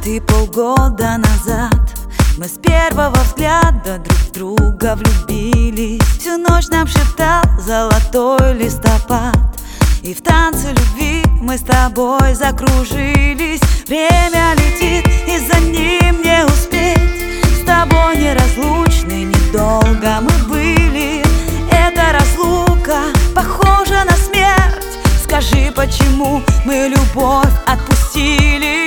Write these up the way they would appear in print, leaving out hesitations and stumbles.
ты полгода назад. Мы с первого взгляда друг в друга влюбились. Всю ночь нам шептал золотой листопад, и в танце любви мы с тобой закружились. Время летит, и за ним не успеть. С тобой неразлучны, недолго мы были. Эта разлука похожа на смерть. Скажи, почему мы любовь отпустили?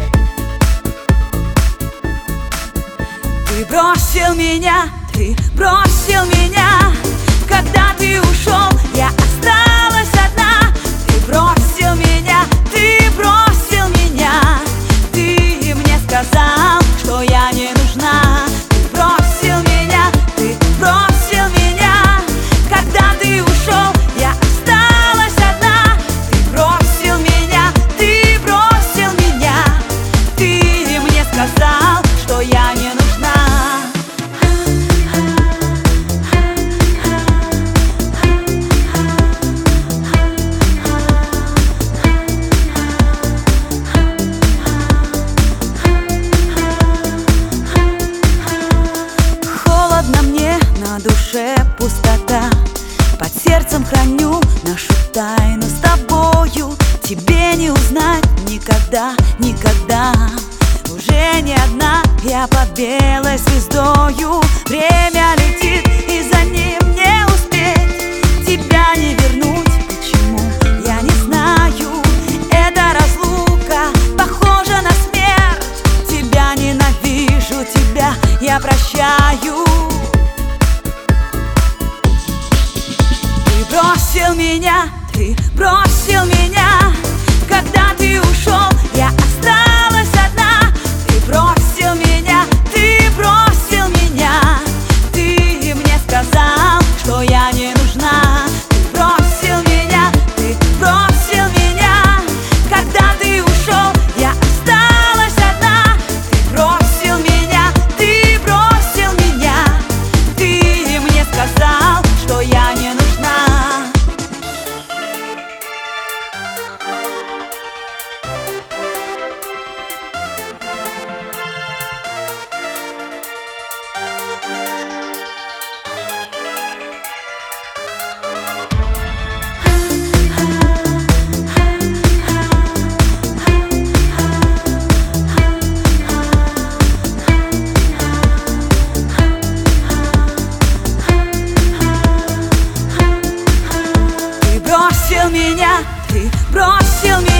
Ты бросил меня, ты бросил меня. Когда ты ушел, я осталась одна. Ты бросил меня, ты бросил меня. Ты мне сказал, что я не нужна. Ты бросил меня, ты бросил меня. Когда ты ушел, я осталась одна. Ты бросил меня, ты бросил меня. Ты мне сказал, что я не нужна. На душе пустота, под сердцем храню нашу тайну с тобою. Тебе не узнать никогда, никогда. Уже не одна я под белой звездою. Время летит, и за ним не успеть. Тебя не вернуть, почему, я не знаю. Эта разлука похожа на смерть. Тебя ненавижу, тебя я прощаю. Ты бросил меня, ты бросил меня. Когда ты ушел, я осталась одна. Ты бросил меня, ты бросил меня. Ты мне сказал, что я не нужна. Ты бросил меня, ты бросил меня. Когда ты ушел, я осталась одна. Ты бросил меня, ты бросил меня. Ты мне сказал, что я не нужна. Ты бросил меня, ты бросил меня.